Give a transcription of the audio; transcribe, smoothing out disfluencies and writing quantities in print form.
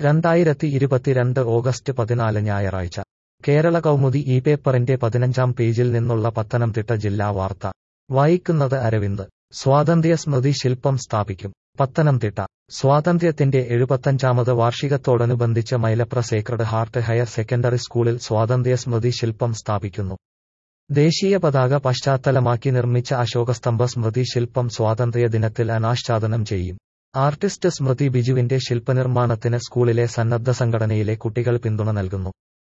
2022 August 14 ഞായറാഴ്ച കേരള കൗമുദി ഈ പേപ്പറിന്റെ 15-ാം പേജിൽ നിന്നുള്ള പത്തനംതിട്ട ജില്ലാ വാർത്ത വായിക്കുന്നത് അരവിന്ദ്. സ്വാതന്ത്ര്യ സ്മൃതി ശില്പം സ്ഥാപിക്കും. പത്തനംതിട്ട സ്വാതന്ത്ര്യത്തിന്റെ 75ാമത് വാർഷികത്തോടനുബന്ധിച്ച് Mylapra sacred heart higher secondary സ്കൂളിൽ സ്വാതന്ത്ര്യ സ്മൃതി ശില്പം സ്ഥാപിക്കുന്നു. ദേശീയ പതാക പശ്ചാത്തലമാക്കി നിർമ്മിച്ച അശോകസ്തംഭ സ്മൃതി ശില്പം സ്വാതന്ത്ര്യ ദിനത്തിൽ അനാച്ഛാദനം ചെയ്യും. ആർട്ടിസ്റ്റ് സ്മൃതി ബിജുവിന്റെ ശില്പനിർമ്മാണത്തിന് സ്കൂളിലെ സന്നദ്ധ സംഘടനയിലെ കുട്ടികൾ പിന്തുണ നൽകുന്നു.